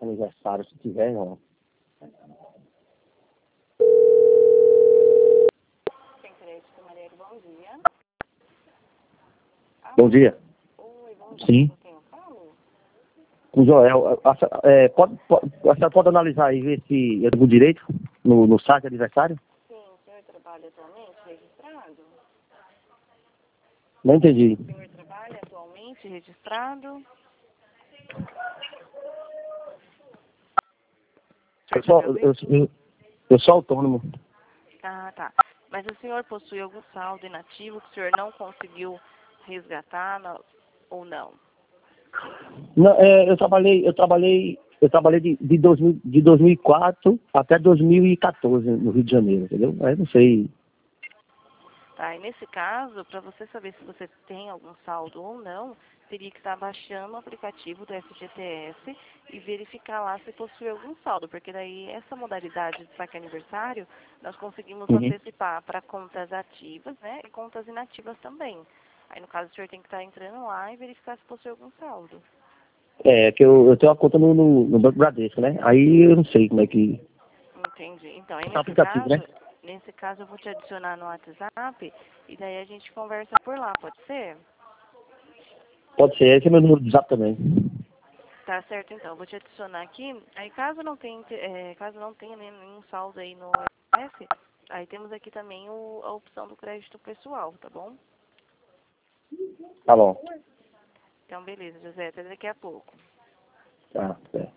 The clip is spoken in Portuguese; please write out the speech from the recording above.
aniversário, se tiver, não. Bom dia. Bom dia. Oi, bom dia. Sim. Com quem eu falo? Com o Joel. A senhora pode analisar aí, ver se eu tenho direito no site de aniversário? Sim, o senhor trabalha atualmente registrado? Não entendi. O senhor trabalha atualmente registrado? Eu sou autônomo. Ah, tá. Mas o senhor possui algum saldo inativo que o senhor não conseguiu resgatar ou não? Não, eu trabalhei de 2004 até 2014 no Rio de Janeiro, entendeu? Aí não sei. Tá, e nesse caso, para você saber se você tem algum saldo ou não, teria que estar baixando o aplicativo do FGTS e verificar lá se possui algum saldo, porque daí essa modalidade de saque aniversário nós conseguimos Uhum. antecipar para contas ativas, né, e contas inativas também. Aí no caso o senhor tem que estar entrando lá e verificar se possui algum saldo. É, que eu tenho uma conta no Banco Bradesco, né? Aí eu não sei como é que... Entendi. Então, aí É aplicativo, né? nesse caso eu vou te adicionar no WhatsApp e daí a gente conversa por lá, pode ser? Pode ser, esse é meu número de zap também. Tá certo, então. Eu vou te adicionar aqui. Aí, caso não tenha nenhum saldo aí no S, aí temos aqui também a opção do crédito pessoal, tá bom? Tá bom. Então, beleza, José. Até daqui a pouco. Tá, é.